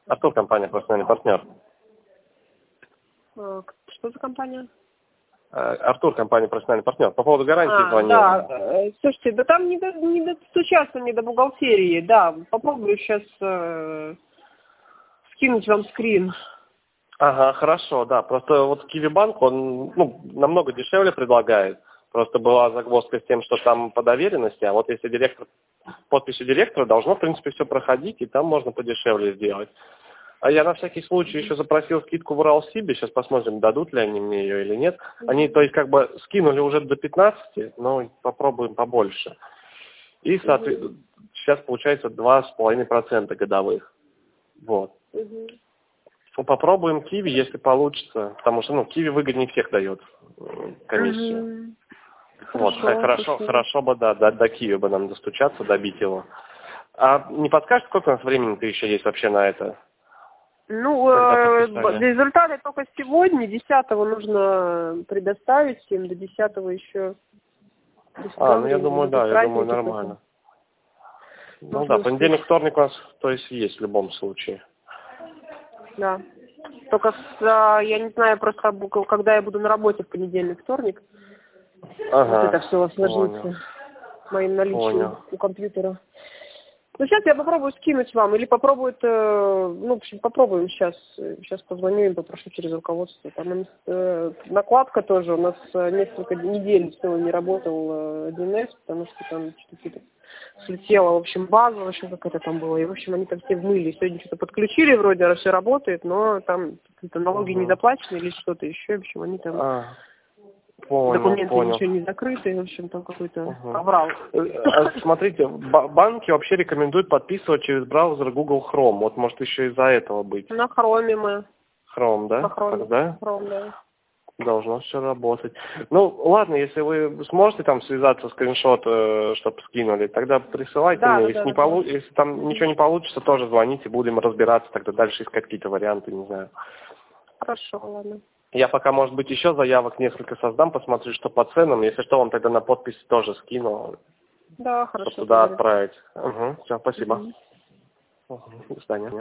Артур, компания «Профессиональный партнер». Что за компания? Артур, компания «Профессиональный партнер». По поводу гарантии звонил. Да. Слушайте, да там не достучаться мне до бухгалтерии. Да, попробую сейчас скинуть вам скрин. Ага, хорошо, да. Просто вот Киви-банк, он намного дешевле предлагает. Просто была загвоздка с тем, что там по доверенности, а вот если подписью директора должно, в принципе, все проходить, и там можно подешевле сделать. А я на всякий случай еще запросил скидку в Уралсибе, сейчас посмотрим, дадут ли они мне ее или нет. Они, то есть, как бы скинули уже до 15, но попробуем побольше. И, соответственно, сейчас получается 2,5% годовых. Вот. Попробуем Киви, если получится, потому что, Киви выгоднее всех дает комиссию. Вот, хорошо бы, да, до Киви бы нам достучаться, добить его. А не подскажешь, сколько у нас времени-то еще есть вообще на это? Результаты только сегодня, 10-го нужно предоставить им, до 10-го еще. Я думаю, нормально. Понедельник, вторник у нас, то есть в любом случае. Да. Только я не знаю просто, когда я буду на работе в понедельник, вторник. Вот это все осложнится моим наличием у компьютера. Сейчас я попробую скинуть вам, или попробует, в общем, попробуем сейчас. Сейчас позвоню им, попрошу через руководство. Там накладка тоже, у нас несколько недель всего не работал 1С, потому что там что-то слетела, в общем, база, в общем, как это там было. И, в общем, они там все вмыли. Сегодня что-то подключили, вроде все работает, но там какие-то налоги не заплачены или что-то еще. В общем, они там... Документы ничего не закрыты, в общем, там какой-то аврал. Смотрите, банки вообще рекомендуют подписывать через браузер Google Chrome. Вот может еще из-за этого быть. На Chrome мы. Chrome, да? На Chrome, да? Chrome, да. Должно все работать. Ладно, если вы сможете там связаться, скриншот, чтобы скинули, тогда присылайте мне. Если там ничего не получится, тоже звоните, будем разбираться, тогда дальше искать какие-то варианты, не знаю. Хорошо, ладно. Я пока, может быть, еще заявок несколько создам, посмотрю, что по ценам. Если что, вам тогда на подпись тоже скину. Да, хорошо. Чтобы туда отправить. Все, спасибо. До свидания.